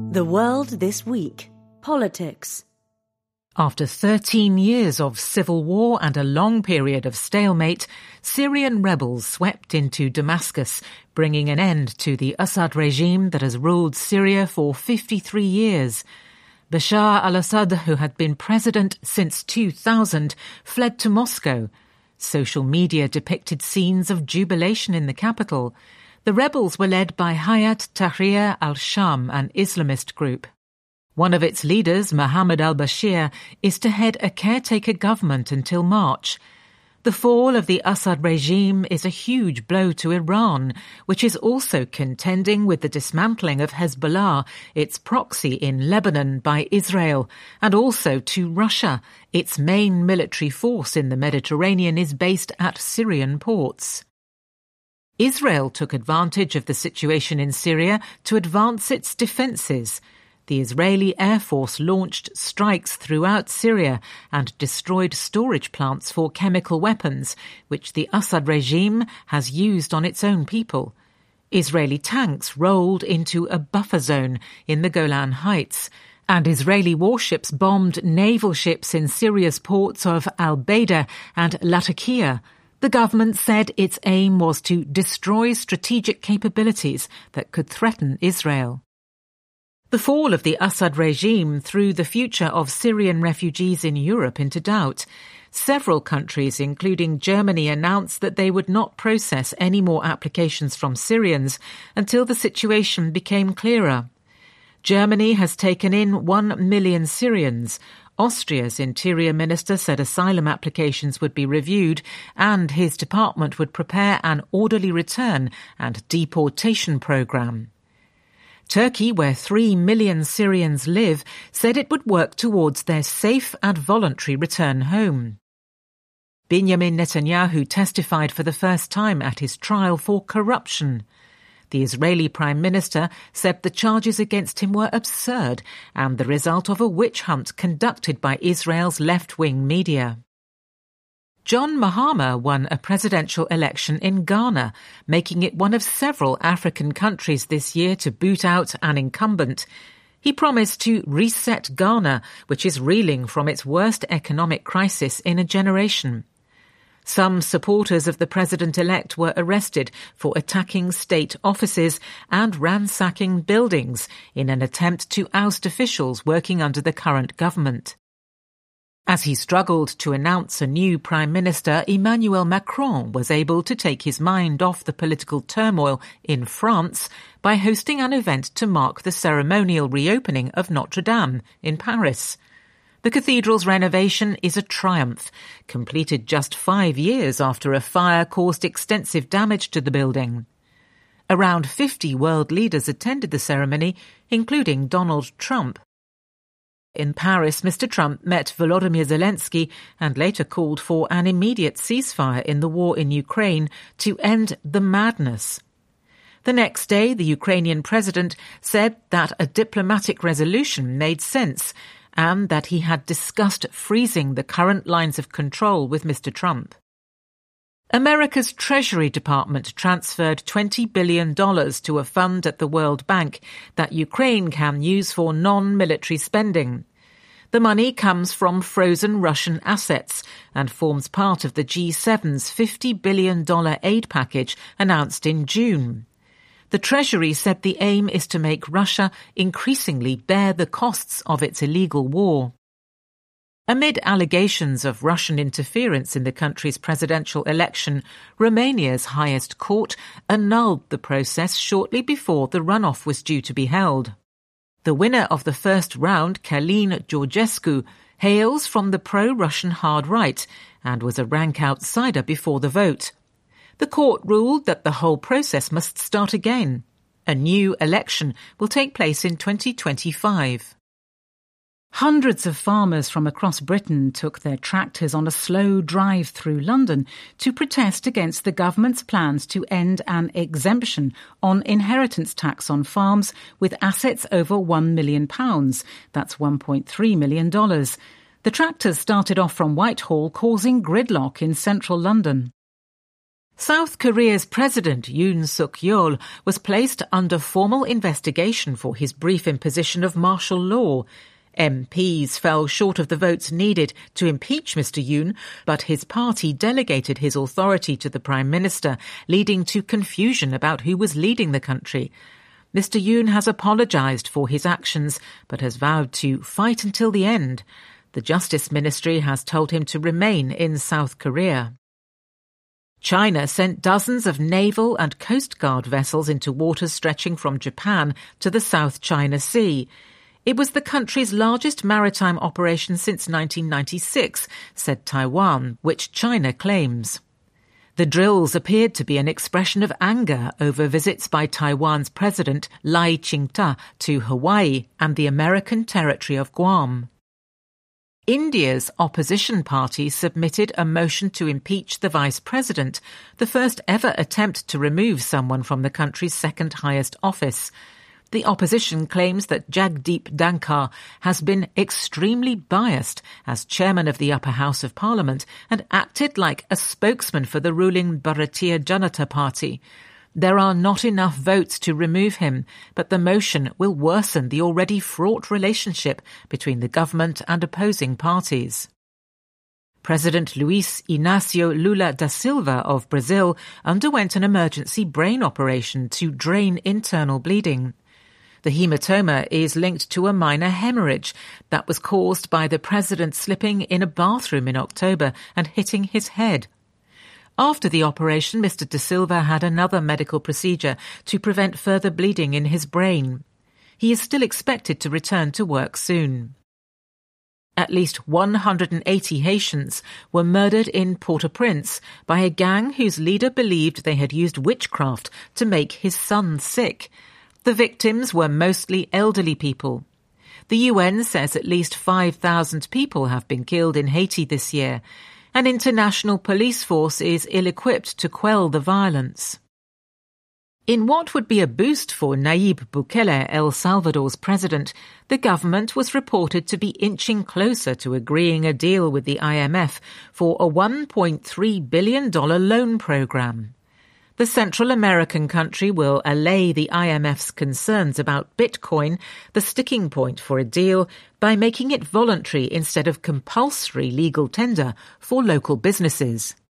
The World This Week. Politics. After 13 years of civil war and a long period of stalemate, Syrian rebels swept into Damascus, bringing an end to the Assad regime that has ruled Syria for 53 years. Bashar al-Assad, who had been president since 2000, fled to Moscow. Social media depicted scenes of jubilation in the capital. The rebels were led by Hayat Tahrir al-Sham, an Islamist group. One of its leaders, Mohammed al-Bashir, is to head a caretaker government until March. The fall of the Assad regime is a huge blow to Iran, which is also contending with the dismantling of Hezbollah, its proxy in Lebanon, by Israel, and also to Russia. Its main military force in the Mediterranean is based at Syrian ports. Israel took advantage of the situation in Syria to advance its defences. The Israeli Air Force launched strikes throughout Syria and destroyed storage plants for chemical weapons, which the Assad regime has used on its own people. Israeli tanks rolled into a buffer zone in the Golan Heights, and Israeli warships bombed naval ships in Syria's ports of Al-Baida and Latakia. The government said its aim was to destroy strategic capabilities that could threaten Israel. The fall of the Assad regime threw the future of Syrian refugees in Europe into doubt. Several countries, including Germany, announced that they would not process any more applications from Syrians until the situation became clearer. Germany has taken in 1 million Syrians. Austria's interior minister said asylum applications would be reviewed and his department would prepare an orderly return and deportation programme. Turkey, where 3 million Syrians live, said it would work towards their safe and voluntary return home. Benjamin Netanyahu testified for the first time at his trial for corruption. The Israeli Prime Minister said the charges against him were absurd and the result of a witch hunt conducted by Israel's left-wing media. John Mahama won a presidential election in Ghana, making it one of several African countries this year to boot out an incumbent. He promised to reset Ghana, which is reeling from its worst economic crisis in a generation. Some supporters of the president-elect were arrested for attacking state offices and ransacking buildings in an attempt to oust officials working under the current government. As he struggled to announce a new Prime Minister, Emmanuel Macron was able to take his mind off the political turmoil in France by hosting an event to mark the ceremonial reopening of Notre Dame in Paris. The cathedral's renovation is a triumph, completed just 5 years after a fire caused extensive damage to the building. Around 50 world leaders attended the ceremony, including Donald Trump. In Paris, Mr. Trump met Volodymyr Zelensky and later called for an immediate ceasefire in the war in Ukraine to end the madness. The next day, the Ukrainian president said that a diplomatic resolution made sense and that he had discussed freezing the current lines of control with Mr. Trump. America's Treasury Department transferred $20 billion to a fund at the World Bank that Ukraine can use for non-military spending. The money comes from frozen Russian assets and forms part of the G7's $50 billion aid package announced in June. The Treasury said the aim is to make Russia increasingly bear the costs of its illegal war. Amid allegations of Russian interference in the country's presidential election, Romania's highest court annulled the process shortly before the runoff was due to be held. The winner of the first round, Călin Georgescu, hails from the pro-Russian hard right and was a rank outsider before the vote. The court ruled that the whole process must start again. A new election will take place in 2025. Hundreds of farmers from across Britain took their tractors on a slow drive through London to protest against the government's plans to end an exemption on inheritance tax on farms with assets over £1 million. That's $1.3 million. The tractors started off from Whitehall, causing gridlock in central London. South Korea's President Yoon Suk-yeol was placed under formal investigation for his brief imposition of martial law. MPs fell short of the votes needed to impeach Mr. Yoon, but his party delegated his authority to the Prime Minister, leading to confusion about who was leading the country. Mr. Yoon has apologised for his actions, but has vowed to fight until the end. The Justice Ministry has told him to remain in South Korea. China sent dozens of naval and Coast Guard vessels into waters stretching from Japan to the South China Sea. It was the country's largest maritime operation since 1996, said Taiwan, which China claims. The drills appeared to be an expression of anger over visits by Taiwan's President Lai Ching-te to Hawaii and the American territory of Guam. India's opposition party submitted a motion to impeach the vice president, the first ever attempt to remove someone from the country's second highest office. The opposition claims that Jagdeep Dhankar has been extremely biased as chairman of the upper house of parliament and acted like a spokesman for the ruling Bharatiya Janata Party. There are not enough votes to remove him, but the motion will worsen the already fraught relationship between the government and opposing parties. President Luiz Inácio Lula da Silva of Brazil underwent an emergency brain operation to drain internal bleeding. The hematoma is linked to a minor hemorrhage that was caused by the president slipping in a bathroom in October and hitting his head. After the operation, Mr. Da Silva had another medical procedure to prevent further bleeding in his brain. He is still expected to return to work soon. At least 180 Haitians were murdered in Port-au-Prince by a gang whose leader believed they had used witchcraft to make his son sick. The victims were mostly elderly people. The UN says at least 5,000 people have been killed in Haiti this year. An international police force is ill-equipped to quell the violence. In what would be a boost for Nayib Bukele, El Salvador's president, the government was reported to be inching closer to agreeing a deal with the IMF for a $1.3 billion loan program. The Central American country will allay the IMF's concerns about Bitcoin, the sticking point for a deal, by making it voluntary instead of compulsory legal tender for local businesses.